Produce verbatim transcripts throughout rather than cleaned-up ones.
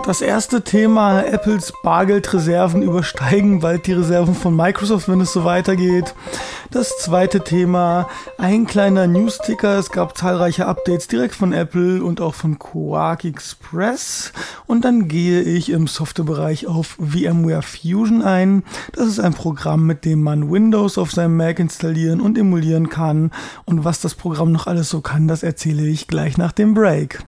Das erste Thema: Apples Bargeldreserven übersteigen bald die Reserven von Microsoft, wenn es so weitergeht. Das zweite Thema: ein kleiner News-Ticker. Es gab zahlreiche Updates direkt von Apple und auch von Quark Express. Und dann gehe ich im Softwarebereich auf VMware Fusion ein. Das ist ein Programm, mit dem man Windows auf seinem Mac installieren und emulieren kann. Und was das Programm noch alles so kann, das erzähle ich gleich nach dem Break.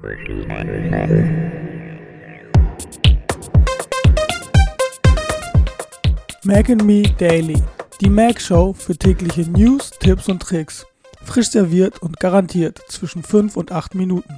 Mac and Me Daily, die Mac-Show für tägliche News, Tipps und Tricks. Frisch serviert und garantiert zwischen fünf und acht Minuten.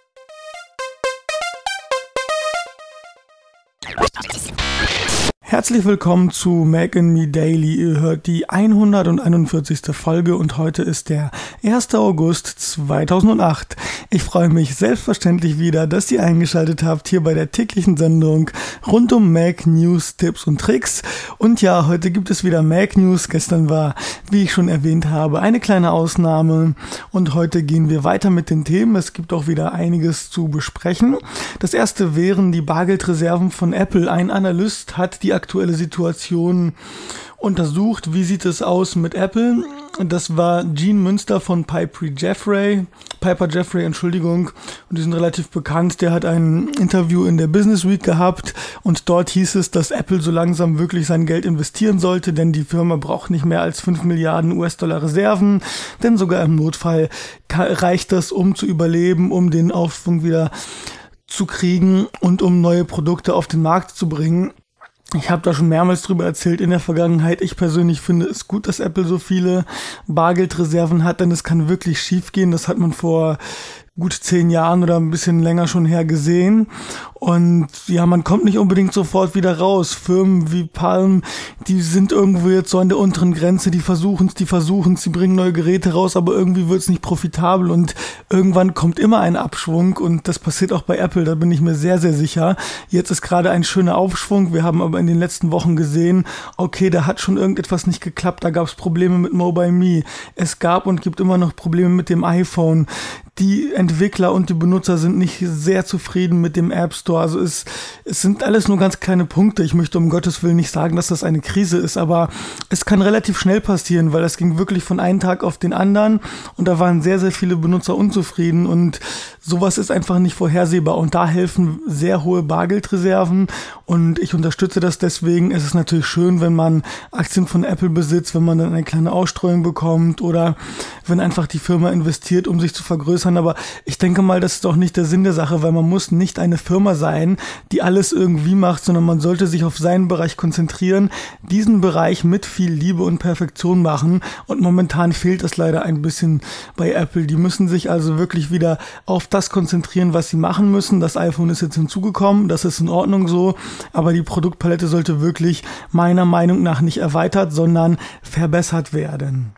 Herzlich willkommen zu Mac and Me Daily. Ihr hört die hunderteinundvierzigste Folge und heute ist der erster August zweitausendacht. Ich freue mich selbstverständlich wieder, dass ihr eingeschaltet habt hier bei der täglichen Sendung rund um Mac News, Tipps und Tricks. Und ja, heute gibt es wieder Mac News. Gestern war, wie ich schon erwähnt habe, eine kleine Ausnahme und heute gehen wir weiter mit den Themen. Es gibt auch wieder einiges zu besprechen. Das erste wären die Bargeldreserven von Apple. Ein Analyst hat die aktuelle Situation untersucht. Wie sieht es aus mit Apple? Das war Gene Münster von Piper Jaffray, Piper Jaffray, Entschuldigung, und die sind relativ bekannt. Der hat ein Interview in der Business Week gehabt und dort hieß es, dass Apple so langsam wirklich sein Geld investieren sollte, denn die Firma braucht nicht mehr als fünf Milliarden U S-Dollar Reserven, denn sogar im Notfall reicht das, um zu überleben, um den Aufschwung wieder zu kriegen und um neue Produkte auf den Markt zu bringen. Ich habe da schon mehrmals drüber erzählt in der Vergangenheit. Ich persönlich finde es gut, dass Apple so viele Bargeldreserven hat, denn es kann wirklich schief gehen. Das hat man vor gut zehn Jahren oder ein bisschen länger schon her gesehen. Und ja, man kommt nicht unbedingt sofort wieder raus. Firmen wie Palm, die sind irgendwo jetzt so an der unteren Grenze, die versuchen es, die versuchen es, die bringen neue Geräte raus, aber irgendwie wird es nicht profitabel und irgendwann kommt immer ein Abschwung und das passiert auch bei Apple, da bin ich mir sehr, sehr sicher. Jetzt ist gerade ein schöner Aufschwung, wir haben aber in den letzten Wochen gesehen, okay, da hat schon irgendetwas nicht geklappt, da gab es Probleme mit Mobile Me, es gab und gibt immer noch Probleme mit dem iPhone. Die Entwickler und die Benutzer sind nicht sehr zufrieden mit dem App Store. Also es, es sind alles nur ganz kleine Punkte. Ich möchte um Gottes Willen nicht sagen, dass das eine Krise ist, aber es kann relativ schnell passieren, weil das ging wirklich von einem Tag auf den anderen und da waren sehr, sehr viele Benutzer unzufrieden und sowas ist einfach nicht vorhersehbar und da helfen sehr hohe Bargeldreserven und ich unterstütze das deswegen. Es ist natürlich schön, wenn man Aktien von Apple besitzt, wenn man dann eine kleine Ausstreuung bekommt oder wenn einfach die Firma investiert, um sich zu vergrößern. Aber ich denke mal, das ist doch nicht der Sinn der Sache, weil man muss nicht eine Firma sein, die alles irgendwie macht, sondern man sollte sich auf seinen Bereich konzentrieren, diesen Bereich mit viel Liebe und Perfektion machen und momentan fehlt es leider ein bisschen bei Apple. Die müssen sich also wirklich wieder auf das konzentrieren, was sie machen müssen. Das iPhone ist jetzt hinzugekommen, das ist in Ordnung so, aber die Produktpalette sollte wirklich meiner Meinung nach nicht erweitert, sondern verbessert werden.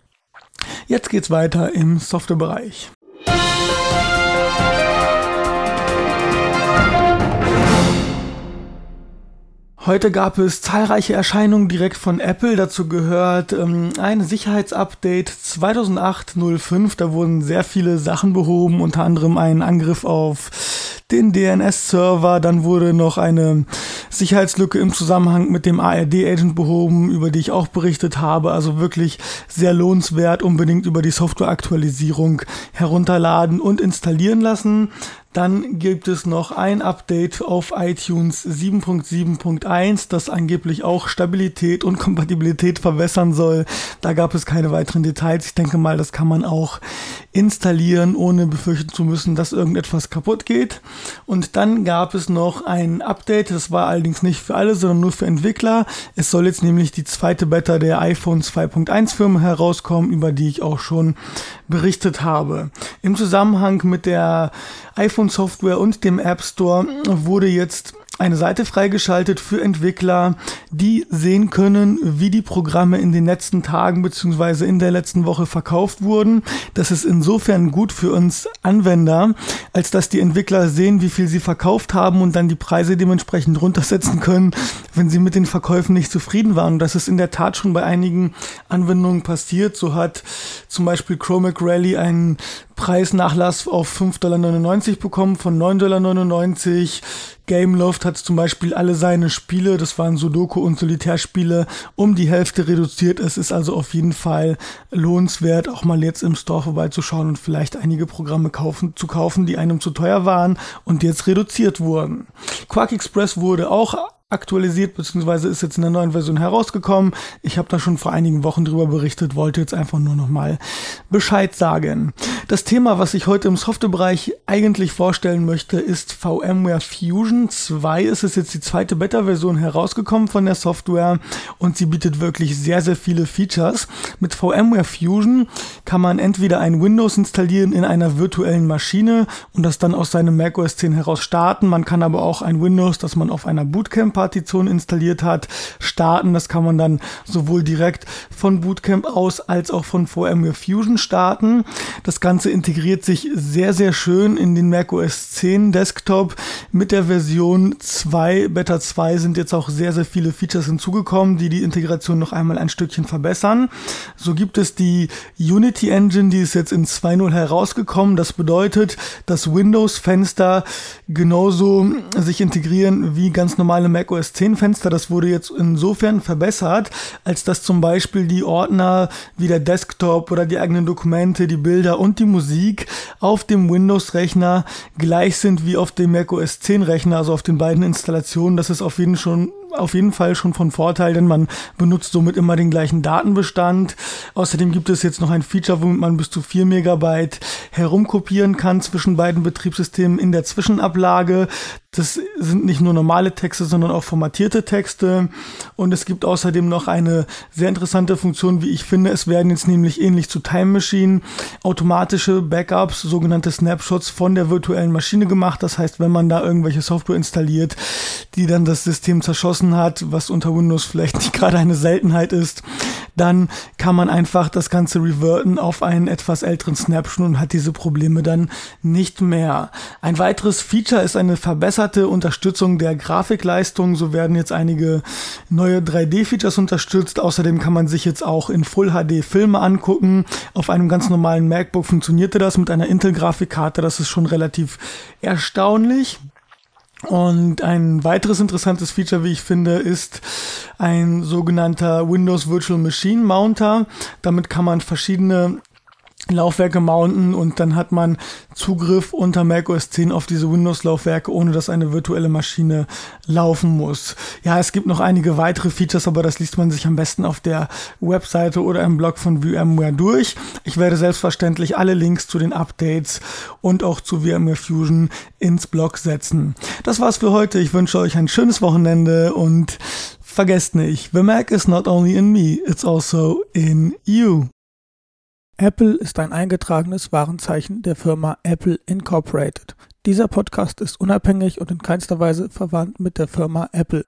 Jetzt geht's weiter im Softwarebereich. Heute gab es zahlreiche Erscheinungen direkt von Apple. Dazu gehört ähm, ein Sicherheitsupdate zweitausendacht null fünf. Da wurden sehr viele Sachen behoben, unter anderem ein Angriff auf den D N S-Server. Dann wurde noch eine Sicherheitslücke im Zusammenhang mit dem A R D-Agent behoben, über die ich auch berichtet habe. Also wirklich sehr lohnenswert, unbedingt über die Softwareaktualisierung herunterladen und installieren lassen. Dann gibt es noch ein Update auf iTunes sieben Punkt sieben Punkt eins, das angeblich auch Stabilität und Kompatibilität verbessern soll. Da gab es keine weiteren Details. Ich denke mal, das kann man auch installieren, ohne befürchten zu müssen, dass irgendetwas kaputt geht. Und dann gab es noch ein Update, das war allerdings nicht für alle, sondern nur für Entwickler. Es soll jetzt nämlich die zweite Beta der iPhone zwei Punkt eins Firma herauskommen, über die ich auch schon berichtet habe. Im Zusammenhang mit der iPhone-Software und dem App Store wurde jetzt eine Seite freigeschaltet für Entwickler, die sehen können, wie die Programme in den letzten Tagen bzw. in der letzten Woche verkauft wurden. Das ist insofern gut für uns Anwender, als dass die Entwickler sehen, wie viel sie verkauft haben und dann die Preise dementsprechend runtersetzen können, wenn sie mit den Verkäufen nicht zufrieden waren. Und das ist in der Tat schon bei einigen Anwendungen passiert. So hat zum Beispiel Chromac Rally einen Preisnachlass auf fünf Komma neunundneunzig Dollar bekommen von neun Komma neunundneunzig Dollar. Gameloft hat zum Beispiel alle seine Spiele, das waren Sudoku- und Solitärspiele, um die Hälfte reduziert. Es ist also auf jeden Fall lohnenswert, auch mal jetzt im Store vorbeizuschauen und vielleicht einige Programme kaufen, zu kaufen, die einem zu teuer waren und jetzt reduziert wurden. Quark Express wurde auch aktualisiert, beziehungsweise ist jetzt in der neuen Version herausgekommen. Ich habe da schon vor einigen Wochen drüber berichtet, wollte jetzt einfach nur noch mal Bescheid sagen. Das Thema, was ich heute im Softwarebereich eigentlich vorstellen möchte, ist VMware Fusion zwei. Es ist jetzt die zweite Beta-Version herausgekommen von der Software und sie bietet wirklich sehr, sehr viele Features. Mit VMware Fusion kann man entweder ein Windows installieren in einer virtuellen Maschine und das dann aus seinem Mac O S zehn heraus starten. Man kann aber auch ein Windows, das man auf einer Bootcamp Partition installiert hat, starten. Das kann man dann sowohl direkt von Bootcamp aus als auch von VMware Fusion starten. Das Ganze integriert sich sehr, sehr schön in den Mac O S zehn Desktop. Mit der Version zwei, Beta zwei, sind jetzt auch sehr, sehr viele Features hinzugekommen, die die Integration noch einmal ein Stückchen verbessern. So gibt es die Unity Engine, die ist jetzt in zwei Punkt null herausgekommen. Das bedeutet, dass Windows-Fenster genauso sich integrieren wie ganz normale Mac O S zehn Fenster. Das wurde jetzt insofern verbessert, als dass zum Beispiel die Ordner wie der Desktop oder die eigenen Dokumente, die Bilder und die Musik auf dem Windows-Rechner gleich sind wie auf dem Mac O S zehn Rechner, also auf den beiden Installationen. Das ist auf jeden schon auf jeden Fall schon von Vorteil, denn man benutzt somit immer den gleichen Datenbestand. Außerdem gibt es jetzt noch ein Feature, womit man bis zu vier Megabyte herumkopieren kann zwischen beiden Betriebssystemen in der Zwischenablage. Das sind nicht nur normale Texte, sondern auch formatierte Texte. Und es gibt außerdem noch eine sehr interessante Funktion, wie ich finde. Es werden jetzt nämlich ähnlich zu Time Machine automatische Backups, sogenannte Snapshots von der virtuellen Maschine gemacht. Das heißt, wenn man da irgendwelche Software installiert, die dann das System zerschossen hat, was unter Windows vielleicht nicht gerade eine Seltenheit ist, dann kann man einfach das Ganze reverten auf einen etwas älteren Snapshot und hat diese Probleme dann nicht mehr. Ein weiteres Feature ist eine verbesserte Unterstützung der Grafikleistung. So werden jetzt einige neue drei D-Features unterstützt. Außerdem kann man sich jetzt auch in Full H D Filme angucken. Auf einem ganz normalen MacBook funktionierte das mit einer Intel-Grafikkarte. Das ist schon relativ erstaunlich. Und ein weiteres interessantes Feature, wie ich finde, ist ein sogenannter Windows Virtual Machine Mounter. Damit kann man verschiedene Laufwerke mounten und dann hat man Zugriff unter Mac O S zehn auf diese Windows-Laufwerke, ohne dass eine virtuelle Maschine laufen muss. Ja, es gibt noch einige weitere Features, aber das liest man sich am besten auf der Webseite oder im Blog von VMware durch. Ich werde selbstverständlich alle Links zu den Updates und auch zu VMware Fusion ins Blog setzen. Das war's für heute. Ich wünsche euch ein schönes Wochenende und vergesst nicht, the Mac is not only in me, it's also in you. Apple ist ein eingetragenes Warenzeichen der Firma Apple Incorporated. Dieser Podcast ist unabhängig und in keinster Weise verwandt mit der Firma Apple.